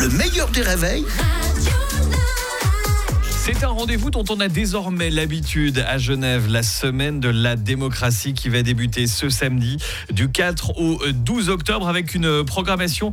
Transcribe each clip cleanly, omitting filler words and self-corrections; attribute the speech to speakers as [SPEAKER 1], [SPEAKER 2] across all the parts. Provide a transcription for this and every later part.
[SPEAKER 1] Le meilleur des réveils.
[SPEAKER 2] C'est un rendez-vous dont on a désormais l'habitude à Genève, la semaine de la démocratie qui va débuter ce samedi du 4 au 12 octobre avec une programmation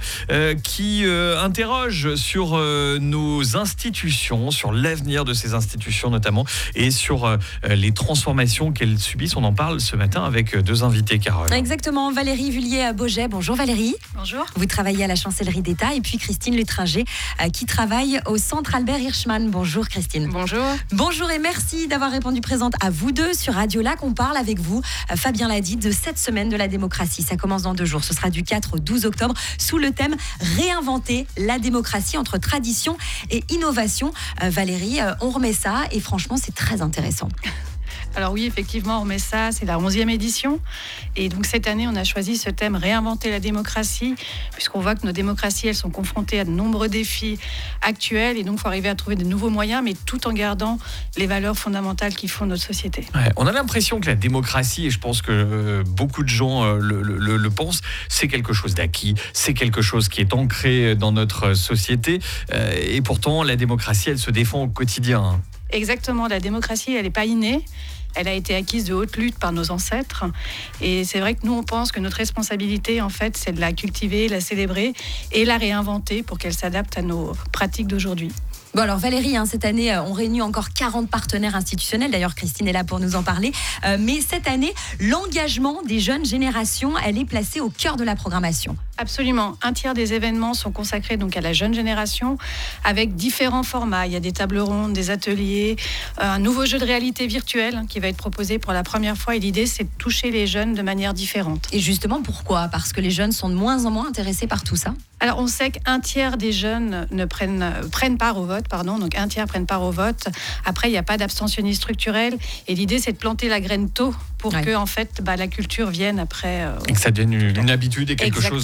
[SPEAKER 2] qui interroge sur nos institutions, sur l'avenir de ces institutions notamment et sur les transformations qu'elles subissent. On en parle ce matin avec deux invités, Carole.
[SPEAKER 3] Exactement, Valérie Vullier-Boget. Bonjour Valérie.
[SPEAKER 4] Bonjour.
[SPEAKER 3] Vous travaillez à la Chancellerie d'État et puis Christine Lutringer qui travaille au Centre Albert Hirschman. Bonjour Christine.
[SPEAKER 4] Bonjour.
[SPEAKER 3] Bonjour et merci d'avoir répondu présente à vous deux sur Radio Lac. On parle avec vous, Fabien l'a dit, de cette semaine de la démocratie. Ça commence dans 2 jours. Ce sera du 4 au 12 octobre sous le thème Réinventer la démocratie entre tradition et innovation. Valérie, on remet ça et franchement, c'est très intéressant.
[SPEAKER 4] Alors oui, effectivement, on remet ça, c'est la 11e édition. Et donc cette année, on a choisi ce thème Réinventer la démocratie, puisqu'on voit que nos démocraties, elles sont confrontées à de nombreux défis actuels. Et donc, il faut arriver à trouver de nouveaux moyens, mais tout en gardant les valeurs fondamentales qui font notre société.
[SPEAKER 2] Ouais, on a l'impression que la démocratie, et je pense que beaucoup de gens le pensent, c'est quelque chose d'acquis, c'est quelque chose qui est ancré dans notre société. Et pourtant, la démocratie, elle se défend au quotidien.
[SPEAKER 4] Exactement, la démocratie, elle n'est pas innée. Elle a été acquise de haute lutte par nos ancêtres. Et c'est vrai que nous, on pense que notre responsabilité, en fait, c'est de la cultiver, la célébrer et la réinventer pour qu'elle s'adapte à nos pratiques d'aujourd'hui.
[SPEAKER 3] Bon alors Valérie, cette année, on réunit encore 40 partenaires institutionnels. D'ailleurs, Christine est là pour nous en parler. Mais cette année, l'engagement des jeunes générations, elle est placée au cœur de la programmation.
[SPEAKER 4] Absolument. 1/3 des événements sont consacrés donc à la jeune génération avec différents formats. Il y a des tables rondes, des ateliers, un nouveau jeu de réalité virtuelle qui va être proposé pour la première fois. Et l'idée, c'est de toucher les jeunes de manière différente.
[SPEAKER 3] Et justement, pourquoi ? Parce que les jeunes sont de moins en moins intéressés par tout ça.
[SPEAKER 4] Alors, on sait qu'1/3 des jeunes prennent part au vote, donc 1/3 prennent part au vote. Après, il n'y a pas d'abstentionnisme structurel. Et l'idée, c'est de planter la graine tôt pour que, en fait, la culture vienne après.
[SPEAKER 2] Et que ça devienne une habitude et quelque
[SPEAKER 4] Exactement.
[SPEAKER 2] chose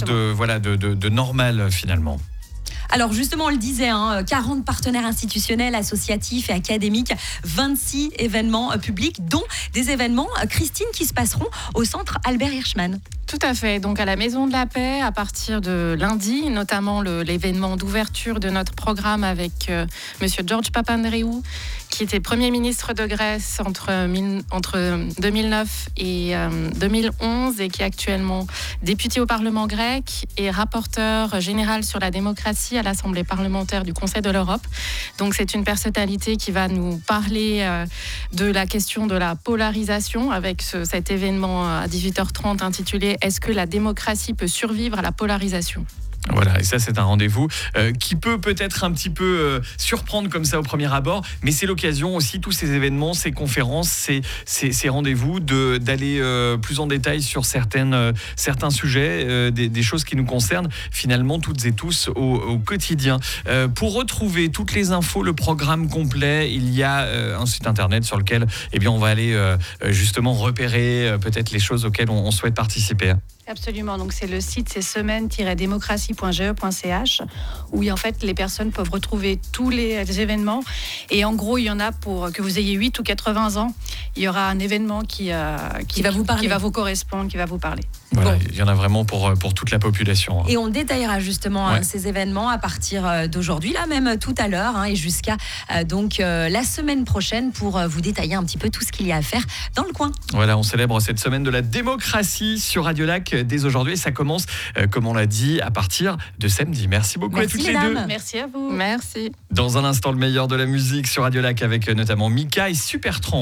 [SPEAKER 2] de normal finalement.
[SPEAKER 3] Alors justement, on le disait, 40 partenaires institutionnels, associatifs et académiques, 26 événements publics, dont des événements, Christine, qui se passeront au Centre Albert Hirschman.
[SPEAKER 5] Tout à fait. Donc à la Maison de la Paix, à partir de lundi, notamment l'événement d'ouverture de notre programme avec Monsieur George Papandreou, qui était Premier ministre de Grèce entre 2009 et 2011 et qui est actuellement député au Parlement grec et rapporteur général sur la démocratie à l'Assemblée parlementaire du Conseil de l'Europe. Donc c'est une personnalité qui va nous parler de la question de la polarisation avec cet événement à 18h30 intitulé « Est-ce que la démocratie peut survivre à la polarisation ?»
[SPEAKER 2] Voilà, et ça c'est un rendez-vous qui peut peut-être un petit peu surprendre comme ça au premier abord, mais c'est l'occasion aussi, tous ces événements, ces conférences, ces rendez-vous, d'aller plus en détail sur certains sujets, des choses qui nous concernent finalement toutes et tous au quotidien. Pour retrouver toutes les infos, le programme complet, il y a un site internet sur lequel on va aller justement repérer peut-être les choses auxquelles on souhaite participer.
[SPEAKER 4] Absolument, donc c'est le site, c'est semaine-démocratie.ge.ch où en fait les personnes peuvent retrouver tous les événements et en gros il y en a pour que vous ayez 8 ou 80 ans, il y aura un événement qui va vous parler, qui va vous correspondre, qui va vous parler.
[SPEAKER 2] Voilà, il y en a vraiment pour toute la population.
[SPEAKER 3] Et on détaillera justement ces événements à partir d'aujourd'hui, là même tout à l'heure, et jusqu'à la semaine prochaine pour vous détailler un petit peu tout ce qu'il y a à faire dans le coin.
[SPEAKER 2] Voilà, on célèbre cette semaine de la démocratie sur Radio Lac dès aujourd'hui et ça commence, comme on l'a dit, à partir de samedi. Merci beaucoup à toutes les deux.
[SPEAKER 4] Merci à vous.
[SPEAKER 5] Merci.
[SPEAKER 2] Dans un instant, le meilleur de la musique sur Radio Lac avec notamment Mika et Supertramp.